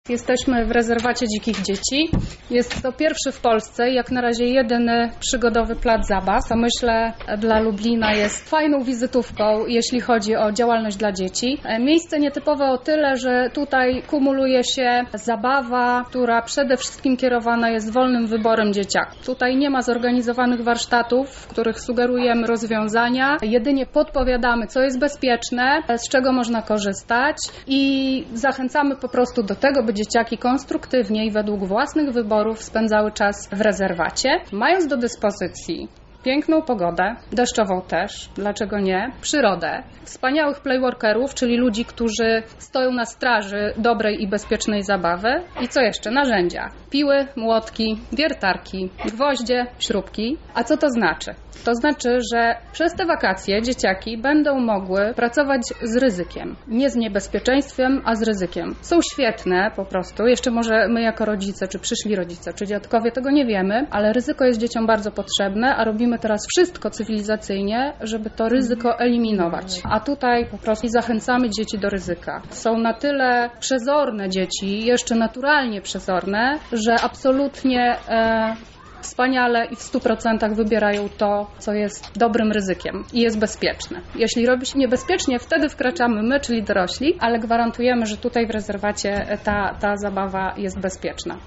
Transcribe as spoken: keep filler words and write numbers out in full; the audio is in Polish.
Jesteśmy w rezerwacie dzikich dzieci. Jest to pierwszy w Polsce, jak na razie jedyny przygodowy plac zabaw, co myślę dla Lublina jest fajną wizytówką, jeśli chodzi o działalność dla dzieci. Miejsce nietypowe o tyle, że tutaj kumuluje się zabawa, która przede wszystkim kierowana jest wolnym wyborem dzieciaków. Tutaj nie ma zorganizowanych warsztatów, w których sugerujemy rozwiązania. Jedynie podpowiadamy, co jest bezpieczne, z czego można korzystać i zachęcamy po prostu do tego, by dzieciaki konstruktywnie i według własnych wyborów spędzały czas w rezerwacie, mając do dyspozycji piękną pogodę, deszczową też, dlaczego nie, przyrodę, wspaniałych playworkerów, czyli ludzi, którzy stoją na straży dobrej i bezpiecznej zabawy i co jeszcze? Narzędzia. Piły, młotki, wiertarki, gwoździe, śrubki. A co to znaczy? To znaczy, że przez te wakacje dzieciaki będą mogły pracować z ryzykiem. Nie z niebezpieczeństwem, a z ryzykiem. Są świetne po prostu. Jeszcze może my jako rodzice, czy przyszli rodzice, czy dziadkowie tego nie wiemy, ale ryzyko jest dzieciom bardzo potrzebne, a robimy teraz wszystko cywilizacyjnie, żeby to ryzyko eliminować. A tutaj po prostu zachęcamy dzieci do ryzyka. Są na tyle przezorne dzieci, jeszcze naturalnie przezorne, że absolutnie e, wspaniale i w stu procentach wybierają to, co jest dobrym ryzykiem i jest bezpieczne. Jeśli robi się niebezpiecznie, wtedy wkraczamy my, czyli dorośli, ale gwarantujemy, że tutaj w rezerwacie ta, ta zabawa jest bezpieczna.